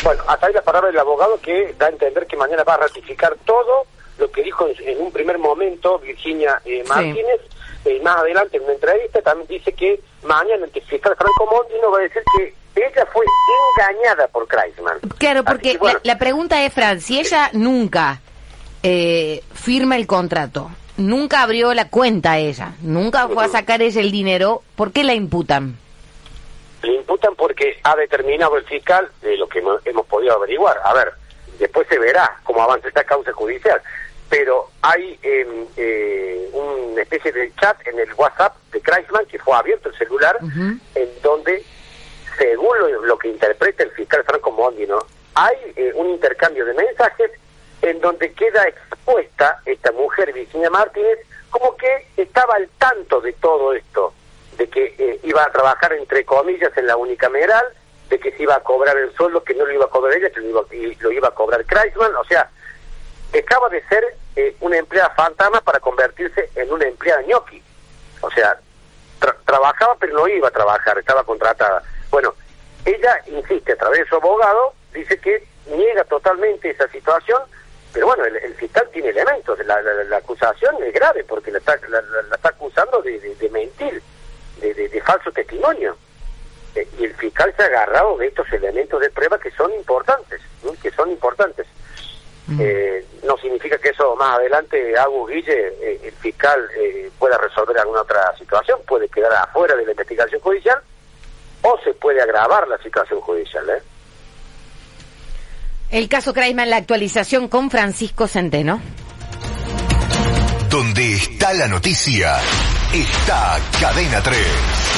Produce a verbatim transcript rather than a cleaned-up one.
Bueno, hasta ahí la palabra del abogado que da a entender que mañana va a ratificar todo lo que dijo en, en un primer momento Virginia eh, Martínez. Sí. Eh, más adelante en una entrevista también dice que mañana el fiscal Franco Mondino va a decir que ella fue engañada por Kreisman. Claro, porque bueno, la, la pregunta es, Fran, si ella nunca eh, firma el contrato, nunca abrió la cuenta ella, nunca fue a sacar ella el dinero, ¿por qué la imputan? Le imputan porque ha determinado el fiscal, de lo que hemos, hemos podido averiguar. A ver, después se verá cómo avanza esta causa judicial. Pero hay eh, eh, una especie de chat en el WhatsApp de Kreisman, que fue abierto el celular, uh-huh. en donde, según lo, lo que interpreta el fiscal Franco Mondino, hay eh, un intercambio de mensajes en donde queda expuesta esta mujer, Virginia Martínez, como que estaba al tanto de todo esto, de que eh, iba a trabajar, entre comillas, en la unicameral, de que se iba a cobrar el sueldo, que no lo iba a cobrar ella, que lo iba, lo iba a cobrar Kreisman. O sea, dejaba de ser eh, una empleada fantasma para convertirse en una empleada ñoqui. O sea, tra- trabajaba pero no iba a trabajar, estaba contratada. Bueno, ella insiste a través de su abogado, dice que niega totalmente esa situación, pero bueno, el, el fiscal tiene elementos. La, la, la acusación es grave porque la está, la, la, la está acusando de, de, de mentir, de, de, de falso testimonio. Eh, y el fiscal se ha agarrado de estos elementos de prueba que son importantes, ¿no? que son importantes. Eh, no significa que eso más adelante, Agus, Guille, eh, el fiscal eh, pueda resolver alguna otra situación, puede quedar afuera de la investigación judicial o se puede agravar la situación judicial. ¿eh? El caso Kreisman, la actualización con Francisco Centeno. Donde está la noticia, está Cadena tres.